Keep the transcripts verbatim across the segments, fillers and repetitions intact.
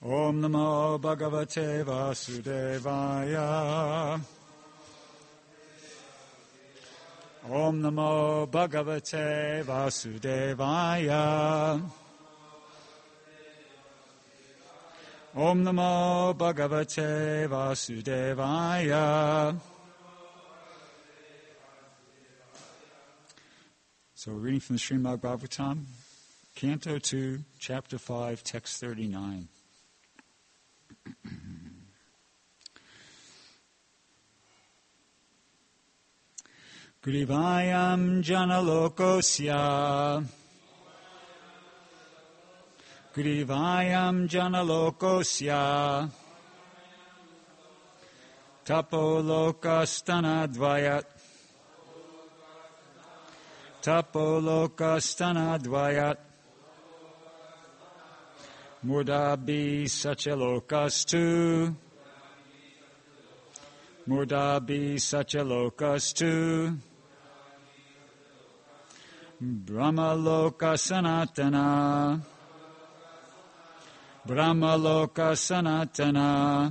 Om Namo Bhagavate Vasudevaya. Om Namo Bhagavate Vasudevaya. Om Namo Bhagavate Vasudevaya. So we're reading from the Srimad Bhagavatam, Canto two, Chapter five, Text thirty-nine. Grivayam janalokosya Grivayam janalokosya Tapolokastanadvayat Tapolokastanadvayat Murdabi Sachalokastu Murdabi Sachalokastu Brahmaloka Sanatana Brahmaloka Sanatana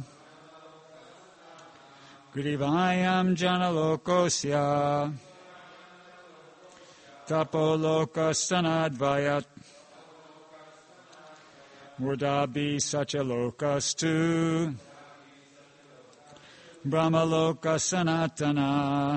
Grivayam Janalokosya Tapoloka Sanadvayat Murdabi Sachalokastu Brahmaloka Sanatana.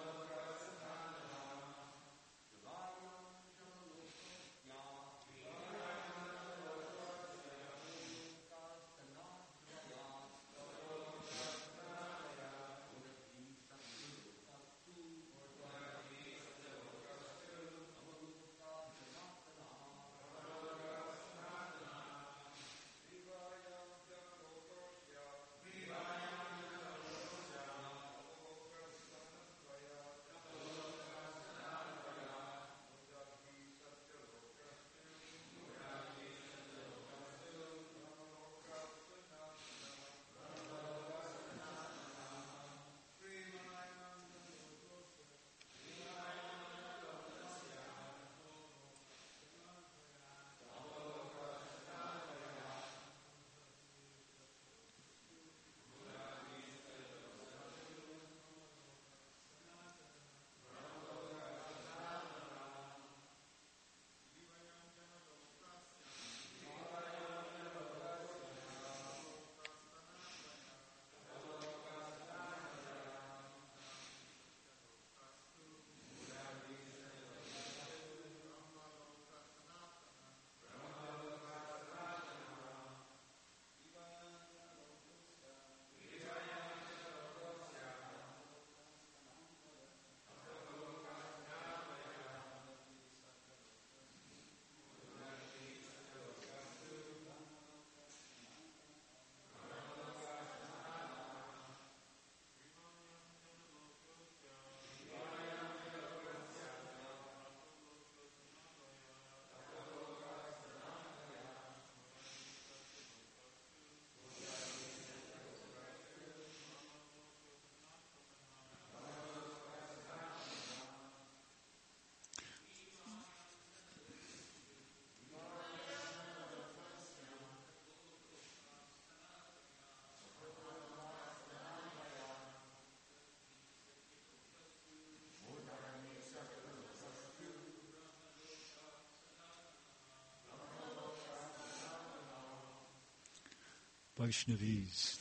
Vaishnavis.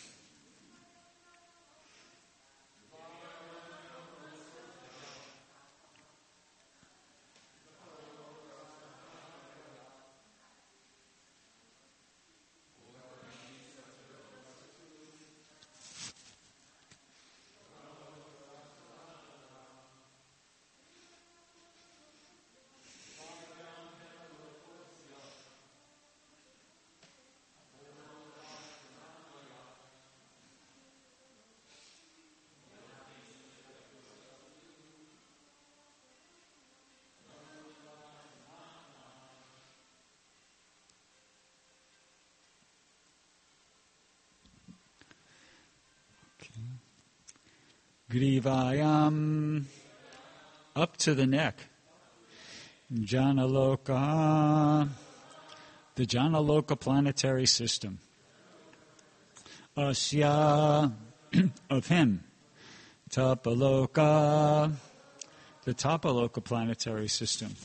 Grivayam, up to the neck. Janaloka, the Janaloka planetary system. Asya, of him. Tapaloka, the Tapaloka planetary system.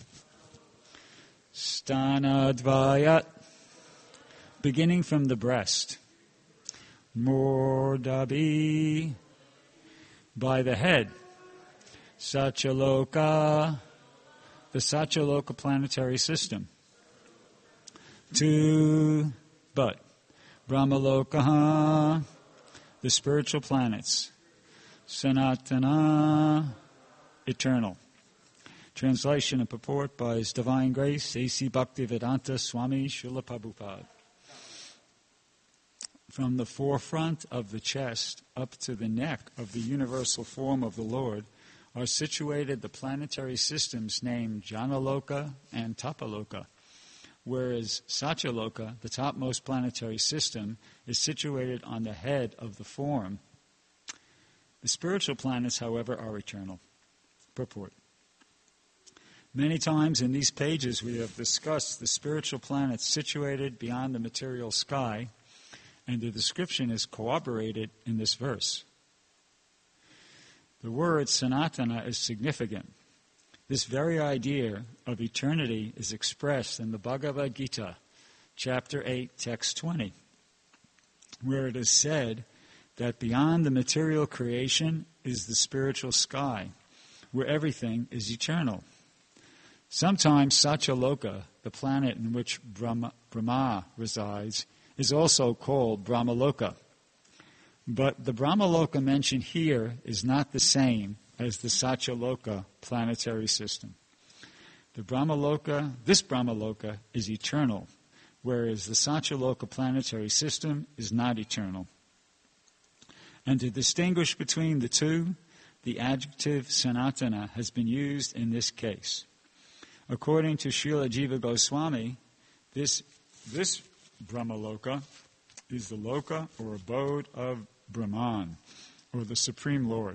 Stanadvayat, beginning from the breast. Mordabi, by the head. Sachaloka, the Sachaloka planetary system. To, but. Brahmaloka, the spiritual planets. Sanatana, eternal. Translation and purport by His Divine Grace, A C Bhaktivedanta Swami Srila Prabhupada. From the forefront of the chest up to the neck of the universal form of the Lord are situated the planetary systems named Janaloka and Tapaloka, whereas Satyaloka, the topmost planetary system, is situated on the head of the form. The spiritual planets, however, are eternal. Purport. Many times in these pages we have discussed the spiritual planets situated beyond the material sky, and the description is corroborated in this verse. The word Sanatana is significant. This very idea of eternity is expressed in the Bhagavad Gita, chapter eight, text twenty, where it is said that beyond the material creation is the spiritual sky, where everything is eternal. Sometimes Satyaloka, the planet in which Brahma, Brahma resides, is also called Brahmaloka. But the Brahmaloka mentioned here is not the same as the Satyaloka planetary system. The Brahmaloka, this Brahmaloka is eternal, whereas the Satyaloka planetary system is not eternal. And to distinguish between the two, the adjective Sanatana has been used in this case. According to Srila Jiva Goswami, this, this Brahmaloka is the loka or abode of Brahman, or the Supreme Lord.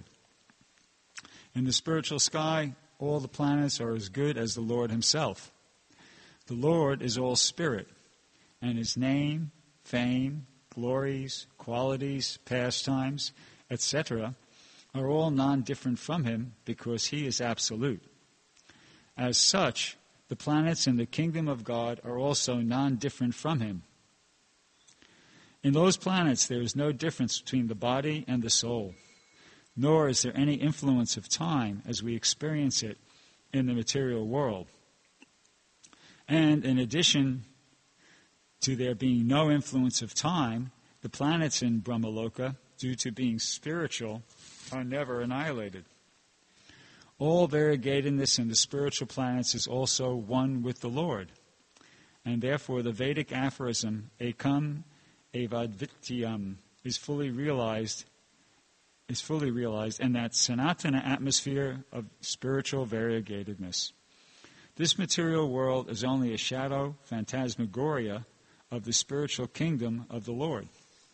In the spiritual sky, all the planets are as good as the Lord Himself. The Lord is all spirit, and His name, fame, glories, qualities, pastimes, et cetera are all non-different from Him because He is absolute. As such, the planets in the kingdom of God are also non-different from Him. In those planets, there is no difference between the body and the soul, nor is there any influence of time as we experience it in the material world. And in addition to there being no influence of time, the planets in Brahmaloka, due to being spiritual, are never annihilated. All variegatedness in the spiritual planets is also one with the Lord. And therefore the Vedic aphorism, ekam evadvityam, is fully realized, is fully realized in that Sanatana atmosphere of spiritual variegatedness. This material world is only a shadow, phantasmagoria, of the spiritual kingdom of the Lord.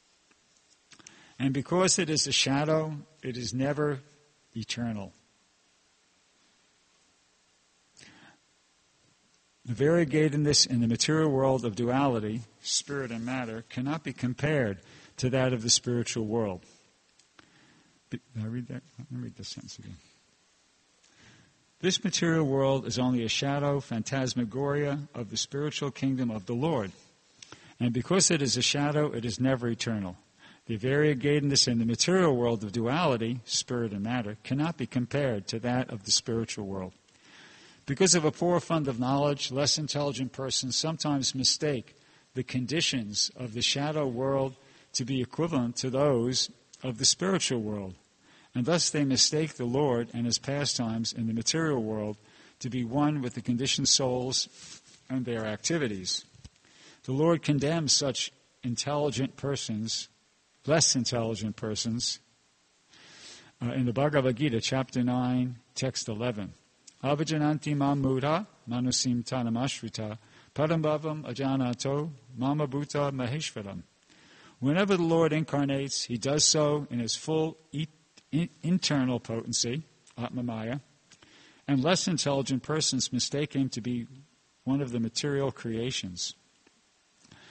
And because it is a shadow, it is never eternal. The variegatedness in the material world of duality, spirit and matter, cannot be compared to that of the spiritual world. Did I read that? Let me read this sentence again. This material world is only a shadow, phantasmagoria of the spiritual kingdom of the Lord. And because it is a shadow, it is never eternal. The variegatedness in the material world of duality, spirit and matter, cannot be compared to that of the spiritual world. Because of a poor fund of knowledge, less intelligent persons sometimes mistake the conditions of the shadow world to be equivalent to those of the spiritual world. And thus they mistake the Lord and His pastimes in the material world to be one with the conditioned souls and their activities. The Lord condemns such intelligent persons, less intelligent persons, uh, in the Bhagavad Gita, chapter nine, text eleven. Avajananti mam mudha manusim tanamashrita padambhavam ajanato mama bhuta maheshvaram. Whenever the Lord incarnates, He does so in His full e- in- internal potency, Atmamaya, and less intelligent persons mistake Him to be one of the material creations.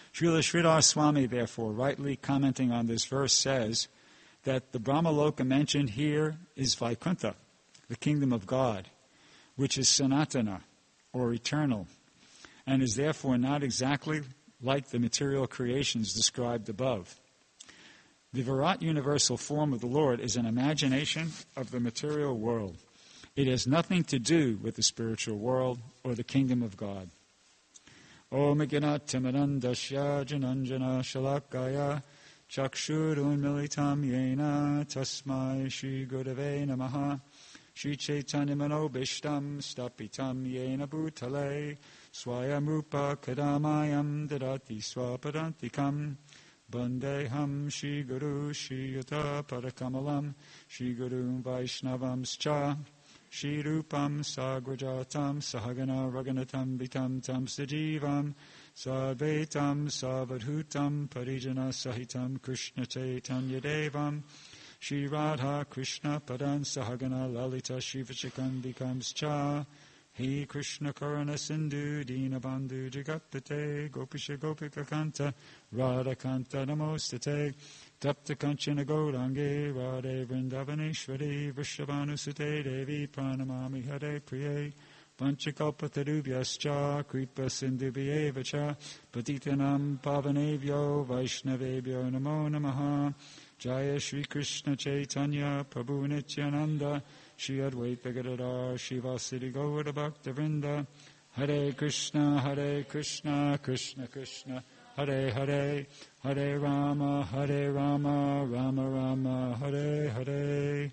Srila Sridhar Swami, therefore, rightly commenting on this verse, says that the Brahmaloka mentioned here is Vaikuntha, the kingdom of God, which is Sanatana, or eternal, and is therefore not exactly like the material creations described above. The Virat universal form of the Lord is an imagination of the material world. It has nothing to do with the spiritual world or the kingdom of God. Om Ganat Timanandasya Jananjana Shalakaya Chakshurun Militam Yena Tasmai Shri Gurave Namaha Shri Chaitanya Manobishtam Stapitam Yena Bhutale Swayam Rupa Kadamayam Dadati Swapadantikam Bandeham Shri Guru Shri Yuta Parakamalam Shri Guru Vaishnavamscha Shri Rupam Sagrajatam Sahagana Raganatam Vitam Tam Sajivam Sadvaitam Savadhutam Parijana Sahitam Krishna Chaitanya Devam Shri Radha Krishna Padan Sahagana Lalita Shivachikandikam He Krishna Karana Sindhu Dinabandhu Jagapate Gopisha Gopika Kanta Radha Kanta Namostate Tapta Kanchana Gaurange Radhe Vrindavaneshwari Vrishabhanusute Devi Pranamami Hare Priye Panchakalpatarubhyascha Kripa Sindhubhyevacha Patitanam Pavanebhyo Vaishnavebhyo Namo Namaha Jaya Shri Krishna Chaitanya Prabhu Nityananda Shri Advaita Gadadhar Shivasiri Gaura Bhakta Vrinda Hare Krishna Hare Krishna Krishna Krishna Hare Hare Hare Rama Hare Rama Rama Rama Hare Hare.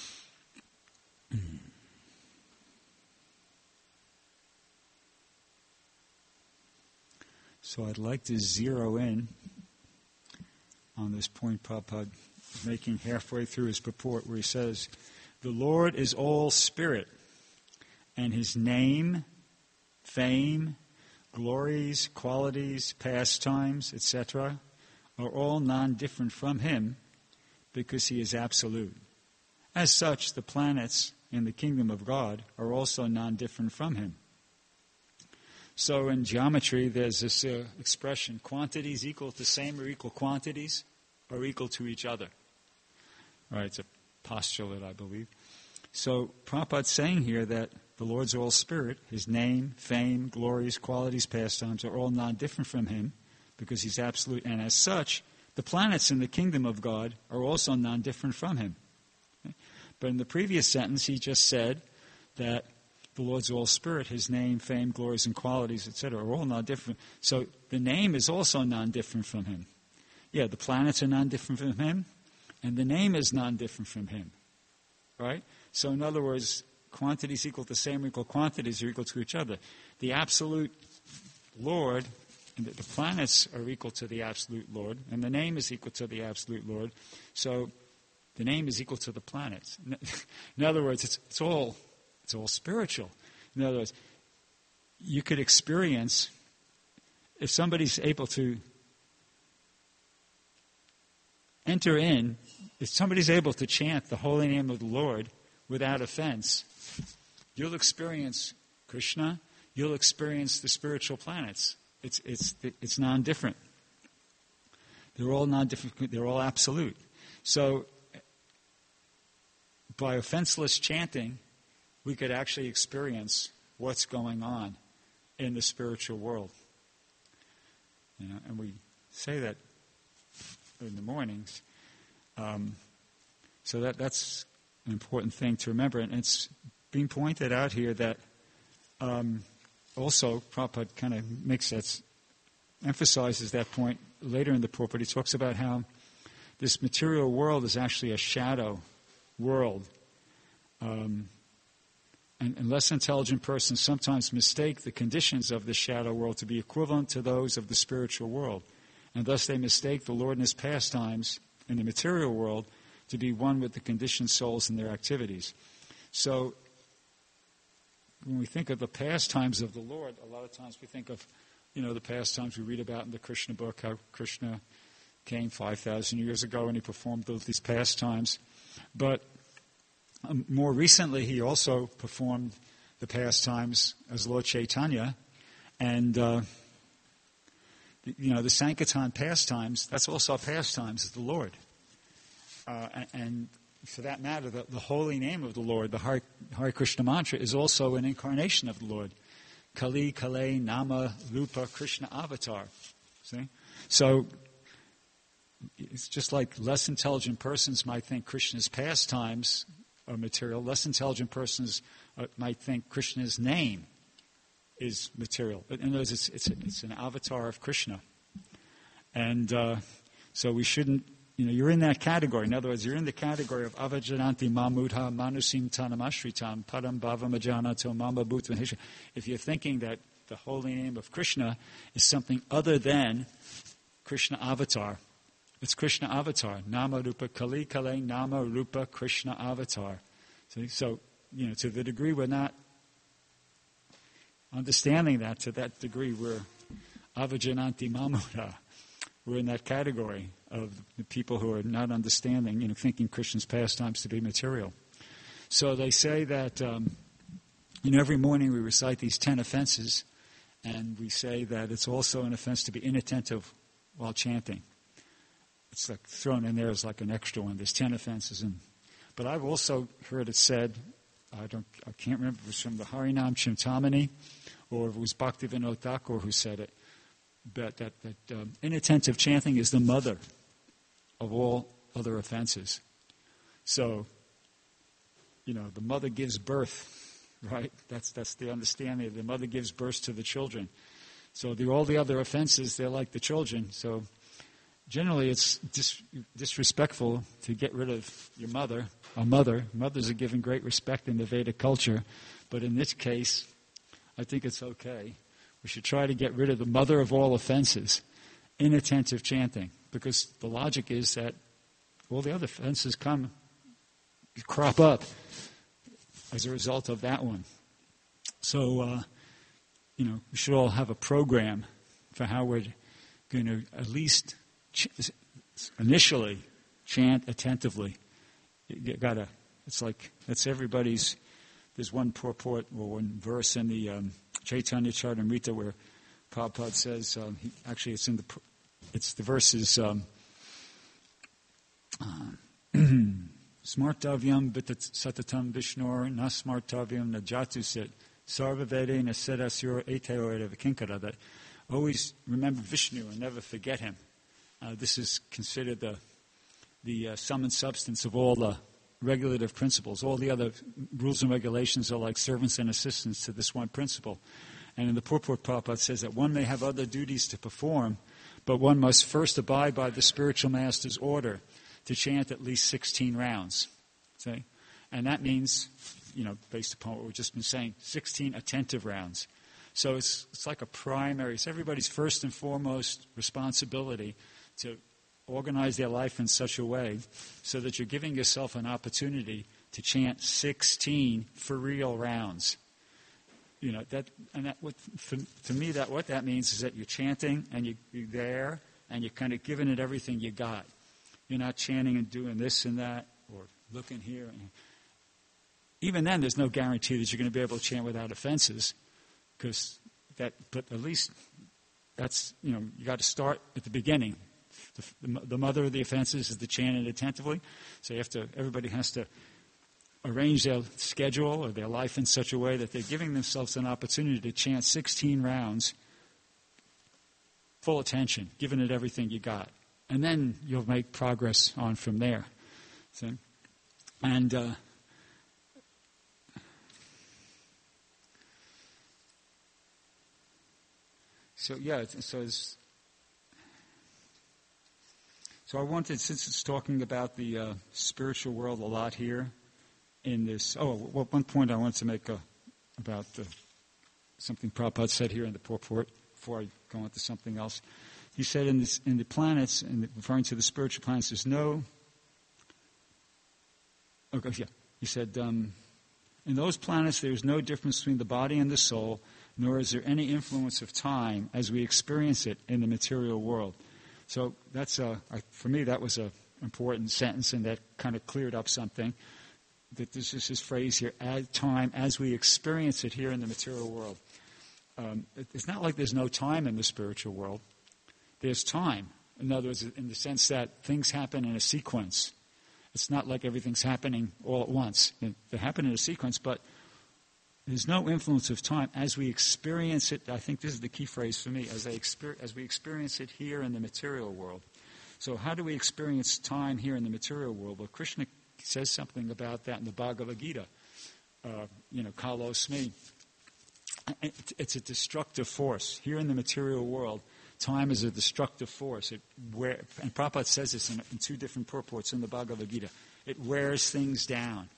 So I'd like to zero in on this point Prabhupada is making halfway through his purport, where he says, the Lord is all spirit, and his name, fame, glories, qualities, pastimes, et cetera, are all non-different from him because he is absolute. As such, the planets in the kingdom of God are also non-different from him. So in geometry, there's this uh, expression, quantities equal to same or equal quantities are equal to each other. Right, it's a postulate, I believe. So Prabhupada's saying here that the Lord's all spirit, his name, fame, glories, qualities, pastimes are all non-different from him because he's absolute. And as such, the planets in the kingdom of God are also non-different from him. Okay? But in the previous sentence, he just said that the Lord's all spirit, his name, fame, glories, and qualities, et cetera, are all non-different. So the name is also non-different from him. Yeah, the planets are non-different from him, and the name is non-different from him. Right? So in other words, quantities equal to same or equal quantities are equal to each other. The absolute Lord, and the planets are equal to the absolute Lord, and the name is equal to the absolute Lord. So the name is equal to the planets. In other words, it's, it's all it's all spiritual. In other words, you could experience, if somebody's able to enter in, if somebody's able to chant the holy name of the Lord without offense, you'll experience Krishna, you'll experience the spiritual planets. It's it's it's non-different. They're all non-different, they're all absolute. So by offenseless chanting, we could actually experience what's going on in the spiritual world. You know, and we say that in the mornings. Um, so that that's an important thing to remember. And it's being pointed out here that um, also Prabhupada kind of makes that, emphasizes that point later in the purport. He talks about how this material world is actually a shadow world. Um, and, and less intelligent persons sometimes mistake the conditions of the shadow world to be equivalent to those of the spiritual world. And thus they mistake the Lord and his pastimes in the material world to be one with the conditioned souls in their activities. So when we think of the pastimes of the Lord, a lot of times we think of, you know, the pastimes we read about in the Krishna book, how Krishna came five thousand years ago and he performed these pastimes. But um, more recently, he also performed the pastimes as Lord Chaitanya. And uh, you know, the Sankirtan pastimes, that's also pastimes of the Lord. Uh, and, and for that matter, the, the holy name of the Lord, the Hare, Hare Krishna mantra, is also an incarnation of the Lord. Kali, Kale, Nama, Rupa, Krishna avatar. See? So it's just like less intelligent persons might think Krishna's pastimes are material. Less intelligent persons uh, might think Krishna's name is material. In other words, it's, it's, it's an avatar of Krishna. And uh, so we shouldn't, you know, you're in that category. In other words, you're in the category of avajananti mamudha manusim tanamashritam padam bhavamajanato mama bhutvanhisha. If you're thinking that the holy name of Krishna is something other than Krishna avatar, it's Krishna avatar. Nama Rupa Kali Kale Nama Rupa Krishna avatar. See? So, you know, to the degree we're not understanding that, to that degree we're avajananti mamudha. We're in that category of the people who are not understanding, you know, thinking Krishna's pastimes to be material. So they say that, um, you know, every morning we recite these ten offenses, and we say that it's also an offense to be inattentive while chanting. It's like thrown in there as like an extra one. There's ten offenses. And, but I've also heard it said, I don't, I can't remember if it was from the Harinam Chintamani or if it was Bhaktivinoda Thakur who said it, but that, that um, inattentive chanting is the mother of all other offenses. So, you know, the mother gives birth, right? That's that's the understanding. The mother gives birth to the children. So the, all the other offenses, they're like the children. So generally it's dis, disrespectful to get rid of your mother, a mother. Mothers are given great respect in the Vedic culture. But in this case, I think it's okay. We should try to get rid of the mother of all offenses, inattentive chanting, because the logic is that all the other offenses come, crop up as a result of that one. So, uh, you know, we should all have a program for how we're going to at least ch- initially chant attentively. You gotta. It's like that's everybody's. There's one purport or one verse in the um, Chaitanya Charitamrita where Prabhupada says, um, he, actually it's in the it's the verses um, uh, Smartavyam bitat satatam vishnor na smartavyam na jatu sit sarva vede na sedasur eteore vikinkara, that always remember Vishnu and never forget him. Uh, this is considered the the uh, sum and substance of all the regulative principles. All the other rules and regulations are like servants and assistants to this one principle. And in the purport, Prabhupada says that one may have other duties to perform, but one must first abide by the spiritual master's order to chant at least sixteen rounds. See? And that means, you know, based upon what we've just been saying, sixteen attentive rounds. So it's it's like a primary, it's everybody's first and foremost responsibility to organize their life in such a way so that you're giving yourself an opportunity to chant sixteen for real rounds. You know, that, and that, what, for, to me, that what that means is that you're chanting and you, you're there and you're kind of giving it everything you got. You're not chanting and doing this and that or looking here. And even then, there's no guarantee that you're going to be able to chant without offenses, because that. But at least that's, you know, you got to start at the beginning. The, the, the mother of the offenses is to chant it attentively. So you have to. Everybody has to arrange their schedule or their life in such a way that they're giving themselves an opportunity to chant sixteen rounds, full attention, giving it everything you got. And then you'll make progress on from there. See? And uh, so, yeah, so it's, so I wanted, since it's talking about the uh, spiritual world a lot here, in this, oh, well, one point I wanted to make uh, about uh, something Prabhupada said here in the purport before I go on to something else. He said in, this, in the planets, in referring to the spiritual planets, there's no, okay, yeah, he said, um, in those planets there's no difference between the body and the soul, nor is there any influence of time as we experience it in the material world. So that's, a, I, for me, that was an important sentence, and that kind of cleared up something. That this is his phrase here, at time as we experience it here in the material world. Um, it, it's not like there's no time in the spiritual world. there's time. In other words, in the sense that things happen in a sequence. It's not like everything's happening all at once. They happen in a sequence, but there's no influence of time as we experience it. I think this is the key phrase for me, as, I exper- as we experience it here in the material world. So how do we experience time here in the material world? Well, Krishna says something about that in the Bhagavad Gita. Uh, you know, kalosmi. It's a destructive force. Here in the material world, time is a destructive force. It wear, and Prabhupada says this in, in two different purports in the Bhagavad Gita. It wears things down.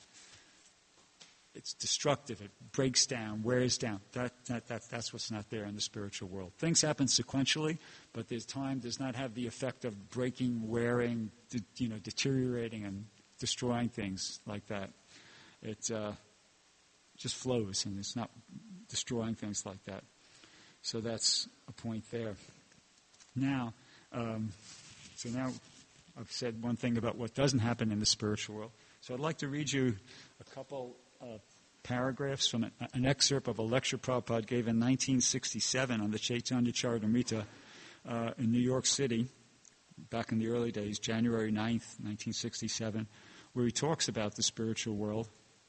It's destructive. It breaks down, wears down. That, that, that, that's what's not there in the spiritual world. Things happen sequentially, but there's time does not have the effect of breaking, wearing, de, you know, deteriorating and destroying things like that. It uh, just flows, and it's not destroying things like that. So that's a point there. Now, um, so now I've said one thing about what doesn't happen in the spiritual world. So I'd like to read you a couple uh, paragraphs from an, an excerpt of a lecture Prabhupada gave in nineteen sixty-seven on the Chaitanya Charitamrita uh, in New York City, back in the early days, January ninth, nineteen sixty-seven, where he talks about the spiritual world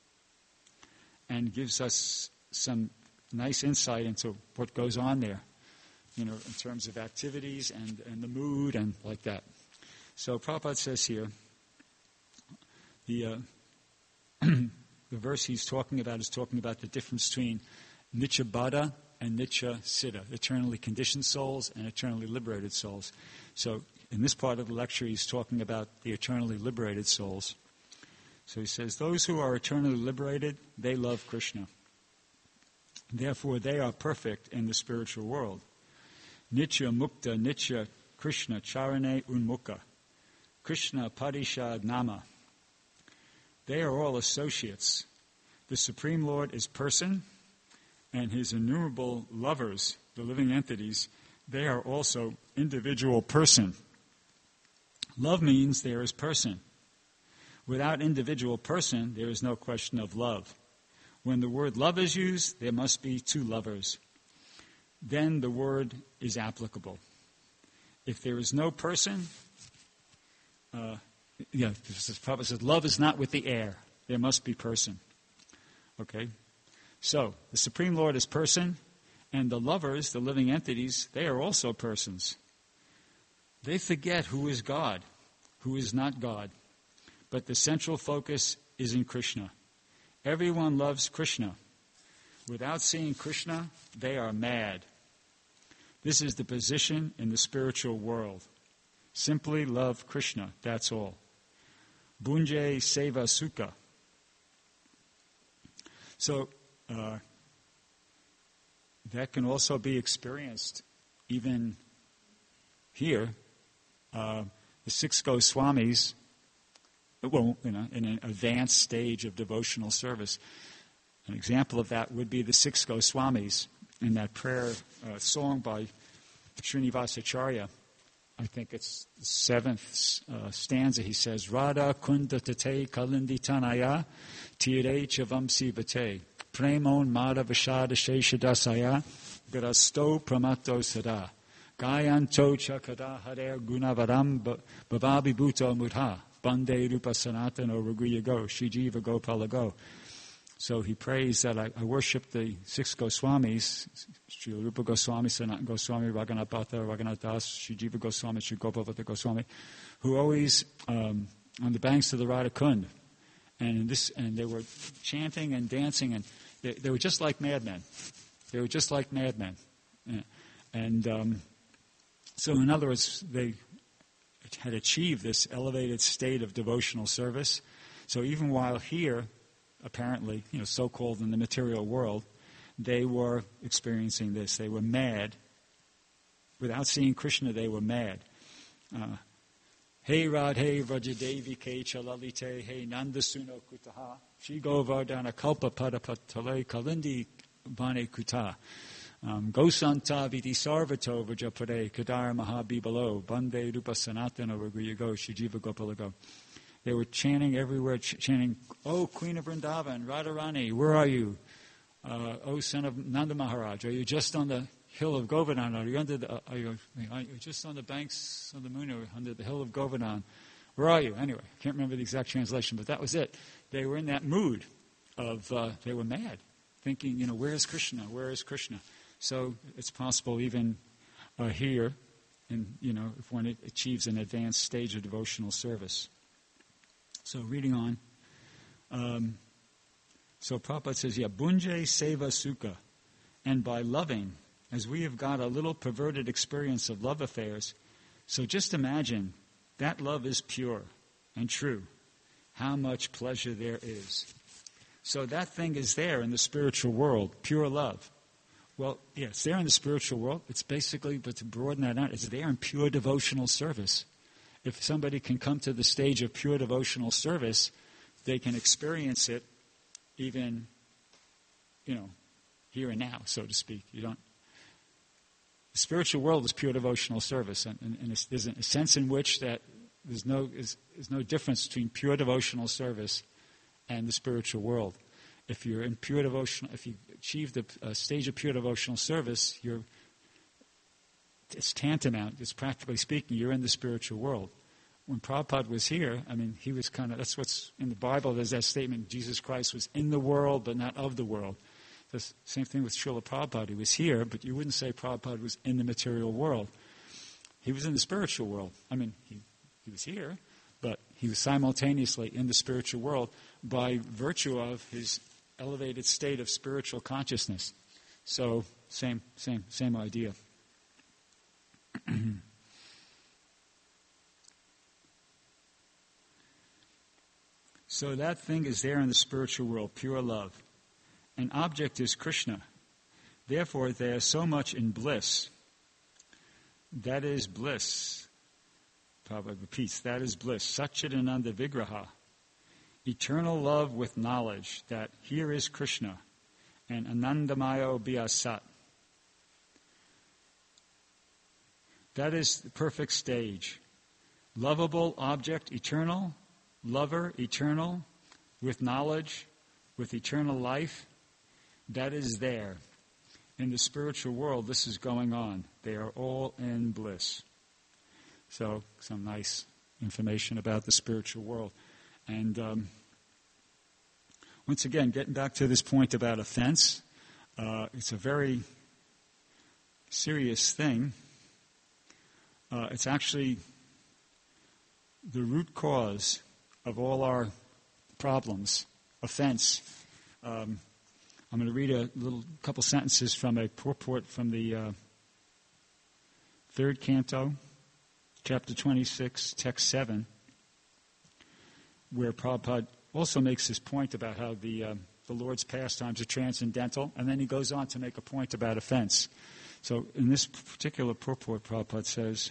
and gives us some nice insight into what goes on there, you know, in terms of activities and, and the mood and like that. So Prabhupada says here, the uh, the verse he's talking about is talking about the difference between Nitya Baddha and Nitya Siddha, eternally conditioned souls and eternally liberated souls. So in this part of the lecture, he's talking about the eternally liberated souls. So he says, those who are eternally liberated, they love Krishna. Therefore, they are perfect in the spiritual world. Nitya Mukta Nitya Krishna Charane Unmukha. Krishna Parishad Nama. They are all associates. The Supreme Lord is person, and his innumerable lovers, the living entities, they are also individual person. Love means there is person. Without individual person, there is no question of love. When the word love is used, there must be two lovers. Then the word is applicable. If there is no person, uh, yeah, Prabhupada says, love is not with the air. There must be person. Okay? So, the Supreme Lord is person, and the lovers, the living entities, they are also persons. They forget who is God, who is not God. But the central focus is in Krishna. Everyone loves Krishna. Without seeing Krishna, they are mad. This is the position in the spiritual world. Simply love Krishna, that's all. Bunje Seva Sukha. So, uh, that can also be experienced even here. Uh, the six Goswamis, well, you know, in an advanced stage of devotional service. An example of that would be the six Goswamis in that prayer uh, song by Srinivasacharya. I think it's the seventh uh, stanza. He says, Radha kunda tate kalindi tanaya tire chavamsi vate premon madhavashada sheshadasaya grasto pramato sada gayanto chakada harer gunavaram bhavabi bhuto mudha bande rupa sanatano raguya go shijiva gopala go. So he prays that I, I worship the six Goswamis, Srila Rupa Goswami, Sanatana Goswami, Raghunath Bhatta, Raghunath Das, Shijiva Goswami, Sri Gopalbhatta Goswami, who always um, on the banks of the Radha Kund, and in this, and they were chanting and dancing, and they, they were just like madmen. They were just like madmen, and um, so in other words, they had achieved this elevated state of devotional service. So even while here, apparently, you know, so-called in the material world, they were experiencing this. They were mad. Without seeing Krishna, they were mad. Uh, hey Radhe Vrajadevi Ke Chalalite, hey Nandasuno Kutaha, Shigo Vardhana Kalpa Padapatale Kalindi Bane Kuta, Gosanta Vidi Sarvato Vrajapade Kadar Mahabibalo, Bande Rupa Sanatana Raguyago, Shijiva Gopalago. They were chanting everywhere, ch- chanting, "Oh, Queen of Vrindavan, Radharani, where are you? Uh, oh, son of Nanda Maharaj, are you just on the hill of Govardhan? Are you under the? Uh, are, you, are you just on the banks of the moon, or under the hill of Govardhan? Where are you? Anyway, I can't remember the exact translation, but that was it. They were in that mood of uh, they were mad, thinking, you know, where is Krishna? Where is Krishna? So it's possible even uh, here, and you know, if one achieves an advanced stage of devotional service. So reading on. Um, so Prabhupada says, yeah, Bunje Seva Sukha. And by loving, as we have got a little perverted experience of love affairs, so just imagine that love is pure and true. How much pleasure there is. So that thing is there in the spiritual world, pure love. Well, yeah, it's there in the spiritual world. It's basically, but to broaden that out, it's there in pure devotional service. If somebody can come to the stage of pure devotional service, they can experience it even, you know, here and now, so to speak. You don't. The spiritual world is pure devotional service, and, and, and there's a sense in which that there's no is, there's no difference between pure devotional service and the spiritual world. If you're in pure devotional, if you achieve the uh, stage of pure devotional service, you're it's tantamount. It's practically speaking, you're in the spiritual world. When Prabhupada was here, I mean, he was kind of, that's what's in the Bible, there's that statement, Jesus Christ was in the world, but not of the world. The same thing with Srila Prabhupada. He was here, but you wouldn't say Prabhupada was in the material world. He was in the spiritual world. I mean, he, he was here, but he was simultaneously in the spiritual world by virtue of his elevated state of spiritual consciousness. So, same, same, same idea. So that thing is there in the spiritual world, pure love. An object is Krishna. Therefore, they are so much in bliss. That is bliss. Prabhupada repeats, that is bliss. Satchidananda Vigraha. Eternal love with knowledge that here is Krishna and Anandamayo Bhyasat. That is the perfect stage. Lovable object, eternal. Lover, eternal. With knowledge, with eternal life. That is there. In the spiritual world, this is going on. They are all in bliss. So, some nice information about the spiritual world. And um, once again, getting back to this point about offense, uh, it's a very serious thing. Uh, it's actually the root cause of all our problems, offense. Um, I'm going to read a little couple sentences from a purport from the uh, third canto, chapter twenty-six, text seven, where Prabhupada also makes this point about how the uh, the Lord's pastimes are transcendental, and then he goes on to make a point about offense. So in this particular purport, Prabhupada says,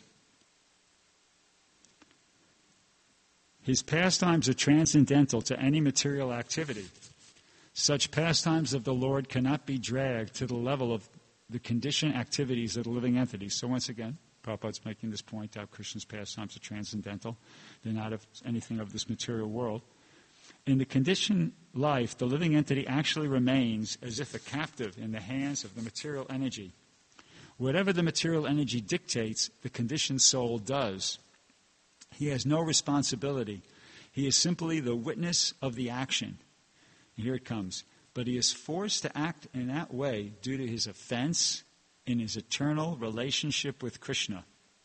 his pastimes are transcendental to any material activity. Such pastimes of the Lord cannot be dragged to the level of the conditioned activities of the living entities. So once again, Prabhupada's making this point out Krishna's pastimes are transcendental. They're not of anything of this material world. In the conditioned life, the living entity actually remains as if a captive in the hands of the material energy. Whatever the material energy dictates, the conditioned soul does. He has no responsibility. He is simply the witness of the action. And here it comes. But he is forced to act in that way due to his offense in his eternal relationship with Krishna.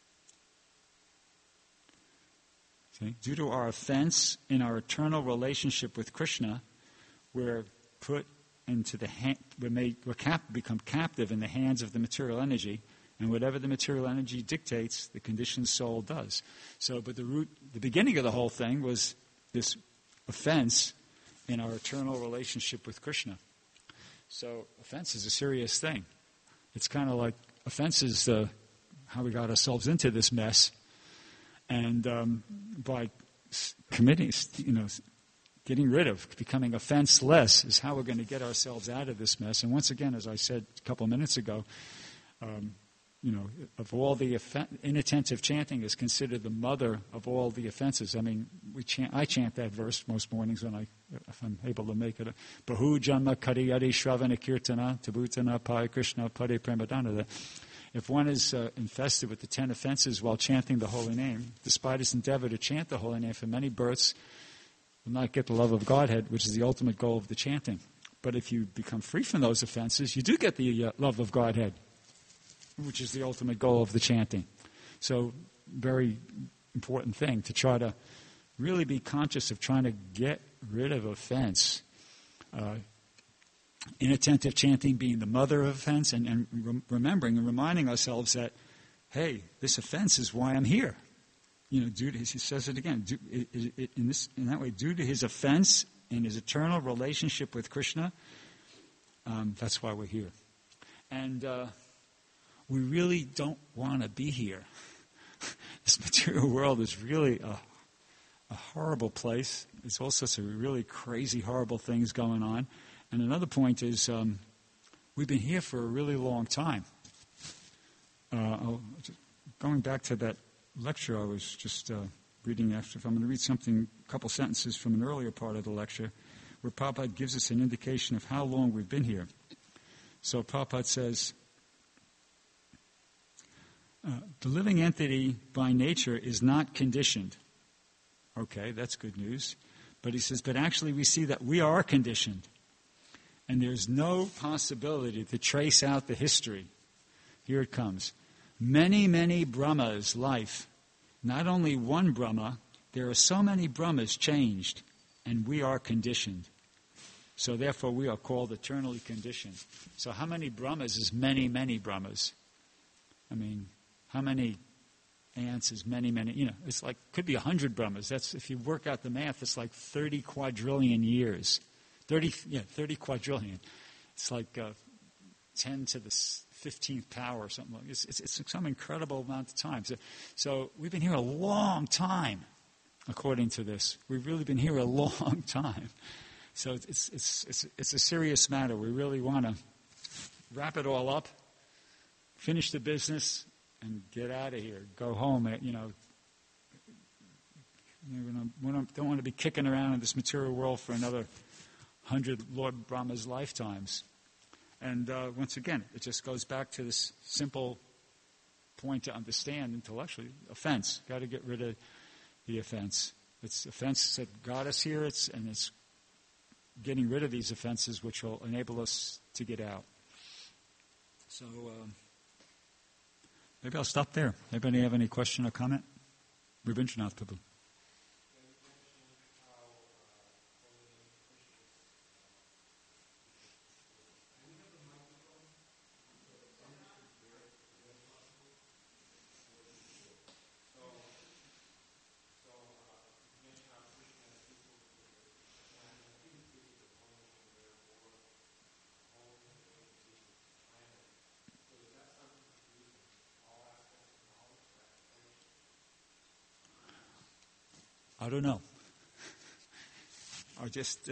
See? Due to our offense in our eternal relationship with Krishna, we're put into the hand, we're made, we're cap, become captive in the hands of the material energy, and whatever the material energy dictates, the conditioned soul does. So, but the root, the beginning of the whole thing was this offense in our eternal relationship with Krishna. So, offense is a serious thing. It's kind of like offense is uh, how we got ourselves into this mess, and um, by committing, you know, getting rid of, becoming offenseless is how we're going to get ourselves out of this mess. And once again, as I said a couple of minutes ago, um, you know, of all the offen- inattentive chanting is considered the mother of all the offenses. I mean, we chant, I chant that verse most mornings when I, if I'm able to make it. Bahu janma kariyati shravana kirtana tabutana pai Krishna pade premadana. If one is uh, infested with the ten offenses while chanting the holy name, despite his endeavor to chant the holy name for many births, will not get the love of Godhead, which is the ultimate goal of the chanting. But if you become free from those offenses, you do get the uh, love of Godhead, which is the ultimate goal of the chanting. So, very important thing to try to really be conscious of trying to get rid of offense. Uh, inattentive chanting being the mother of offense, and, and re- remembering and reminding ourselves that, hey, this offense is why I'm here. You know, due to his, he says it again, due, it, it, in this, in that way, due to his offense in his eternal relationship with Krishna, um, that's why we're here. And uh, we really don't want to be here. This material world is really a, a horrible place. There's all sorts of really crazy, horrible things going on. And another point is um, we've been here for a really long time. Uh, going back to that lecture I was just uh, reading after, if I'm going to read something, a couple sentences from an earlier part of the lecture, where Prabhupada gives us an indication of how long we've been here. So Prabhupada says, uh, the living entity by nature is not conditioned. Okay, that's good news. But he says, but actually we see that we are conditioned. And there's no possibility to trace out the history. Here it comes. Many, many Brahmas' life. Not only one Brahma, there are so many Brahmas changed, and we are conditioned. So therefore we are called eternally conditioned. So how many Brahmas is many, many Brahmas? I mean, how many ants is many, many, you know, it's like, could be a hundred Brahmas. That's, if you work out the math, it's like thirty quadrillion years. thirty, yeah, thirty quadrillion. It's like uh, ten to the fifteenth power or something like that. It's, it's, it's some incredible amount of time. So, so we've been here a long time, according to this. We've really been here a long time. So it's it's it's it's a serious matter. We really want to wrap it all up, finish the business, and get out of here. Go home. You know, we don't, don't want to be kicking around in this material world for another hundred Lord Brahma's lifetimes. And uh, once again, it just goes back to this simple point to understand intellectually: offense. Got to get rid of the offense. It's offense that got us here. It's and it's getting rid of these offenses which will enable us to get out. So um, maybe I'll stop there. Anybody have any question or comment? Rabindranath Prabhu. I don't know. I just, uh,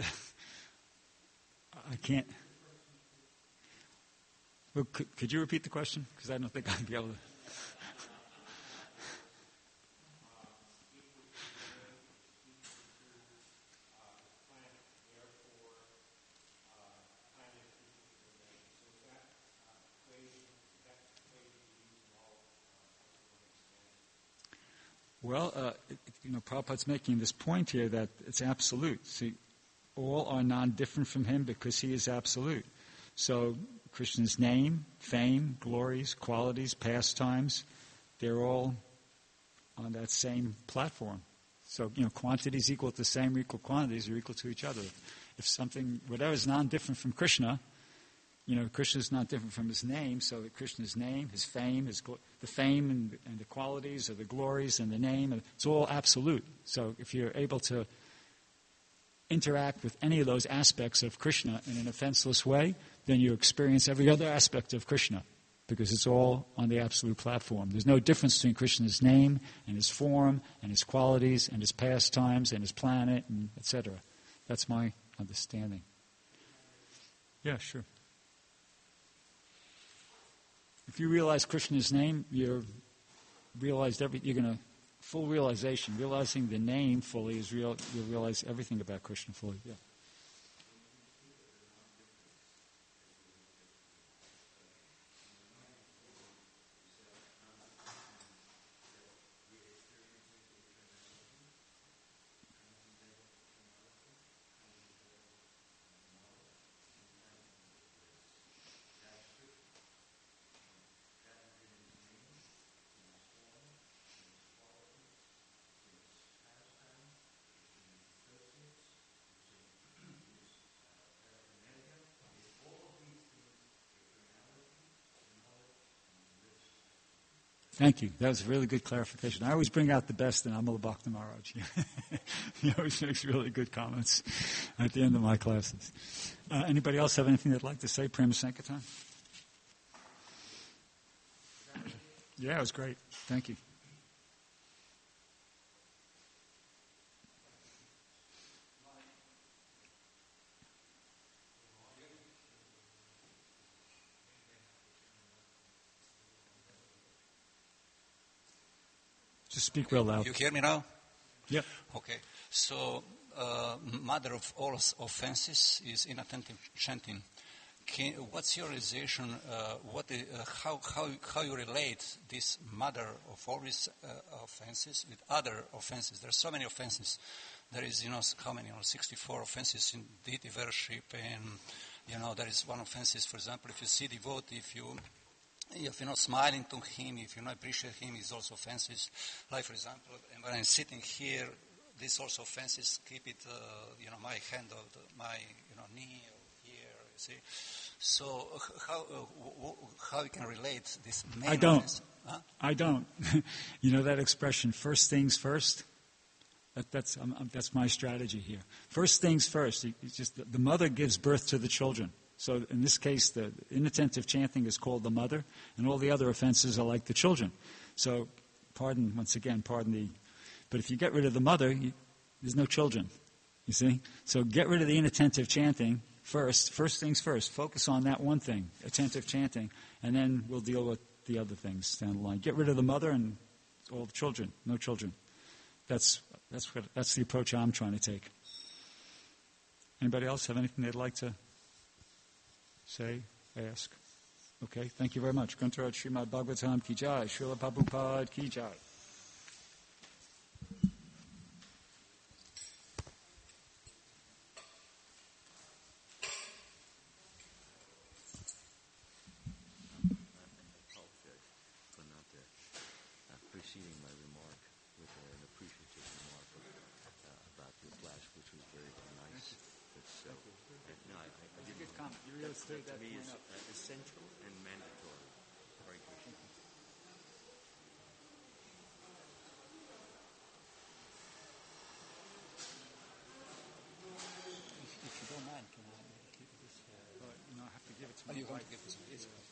I can't. Well, could, could you repeat the question? Because I don't think I'd be able to. Well, uh, it, you know, Prabhupada's making this point here that it's absolute. See, all are non-different from him because he is absolute. So Krishna's name, fame, glories, qualities, pastimes, they're all on that same platform. So, you know, quantities equal to the same or equal quantities are equal to each other. If something, whatever is non-different from Krishna, you know, Krishna is not different from his name, so Krishna's name, his fame, his gl- the fame and, and the qualities or the glories and the name, it's all absolute. So if you're able to interact with any of those aspects of Krishna in an offenseless way, then you experience every other aspect of Krishna, because it's all on the absolute platform. There's no difference between Krishna's name and his form and his qualities and his pastimes and his planet and et cetera. That's my understanding. Yeah, sure. If you realize Krishna's name, you're realized every. You're going to full realization. Realizing the name fully is real. You'll realize everything about Krishna fully. Yeah. Thank you. That was a really good clarification. I always bring out the best in Amala Bhakta Maharaj. He always makes really good comments at the end of my classes. Uh, anybody else have anything they'd like to say? Prema Sankirtan? Yeah, it was great. Thank you. Just speak real loud. You hear me now? Yeah. Okay. So, uh, mother of all offenses is inattentive chanting. Can, what's your realization? Uh, what, the, uh, how, how, how you relate this mother of all these uh, offenses with other offenses? There are so many offenses. There is, you know, how many? You know, sixty-four offenses in deity worship, and you know, there is one offense. For example, if you see devotee, if you If you're not smiling to him, if you not appreciate him, it's also offenses. Like, for example, when I'm sitting here, this also offenses. Keep it, uh, you know, my hand of the, my, you know, knee or here. You see. So how uh, w- w- how you can relate this? Main I don't. Offense? Huh? I don't. You know that expression, first things first? That, that's um, that's my strategy here. First things first. It's just the, the mother gives birth to the children. So in this case, the inattentive chanting is called the mother, and all the other offenses are like the children. So, pardon, once again, pardon the... But if you get rid of the mother, you, there's no children, you see? So get rid of the inattentive chanting first. First things first. Focus on that one thing, attentive chanting, and then we'll deal with the other things down the line. Get rid of the mother and all the children, no children. That's, that's, what, that's the approach I'm trying to take. Anybody else have anything they'd like to... say, ask. Okay, thank you very much. Grantaraj Srimad Bhagavatam ki jai, Srila Prabhupada ki jai. For not uh, preceding my remark with an appreciative remark of, uh, about your class, which was very nice. It's, uh, and, no, I, I, That's a good comment. You really stirred that to me point is up. uh, essential and mandatory. Very good. If, if you don't mind, can I keep this? Uh, you know, I have to give it to Are my you going wife. to give this?